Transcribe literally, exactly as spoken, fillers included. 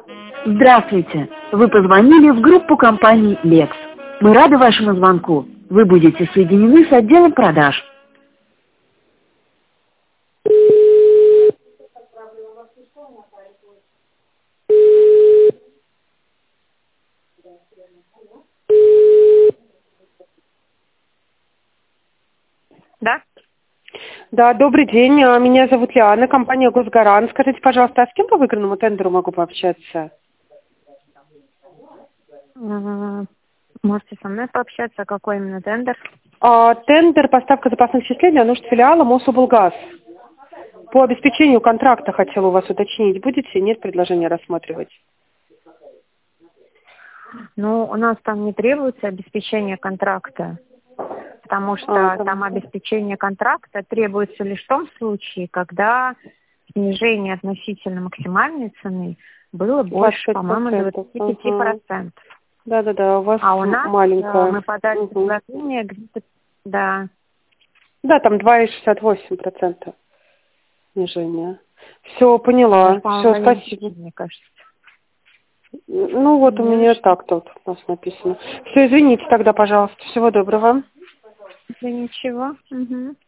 Здравствуйте! Вы позвонили в группу компании «Лекс». Мы рады вашему звонку. Вы будете соединены с отделом продаж. Да? Да, добрый день. А, Меня зовут Лиана, компания «Госгарант». Скажите, пожалуйста, а с кем по выигранному тендеру могу пообщаться? Ага. Можете со мной пообщаться, какой именно тендер? А, тендер «Поставка запасных частей для нужд филиала Мособлгаз». По обеспечению контракта хотела у вас уточнить. Будете? Нет предложения рассматривать? Ну, у нас там не требуется обеспечение контракта, потому что А, там- там обеспечение контракта требуется лишь в том случае, когда снижение относительно максимальной цены было больше, по-моему, двадцати пяти процентов. Да-да-да, у вас А у нас маленькая. э, мы подали Мгм. предложение где-то, да. Да, там два и шестьдесят восемь процента снижения. Все, поняла. Ну, по-моему, Все, в районе спасибо. пяти, мне кажется. Ну вот у Ну, меня что- так тут у нас написано. Все, извините тогда, пожалуйста. Всего доброго. Да ничего. Мгм.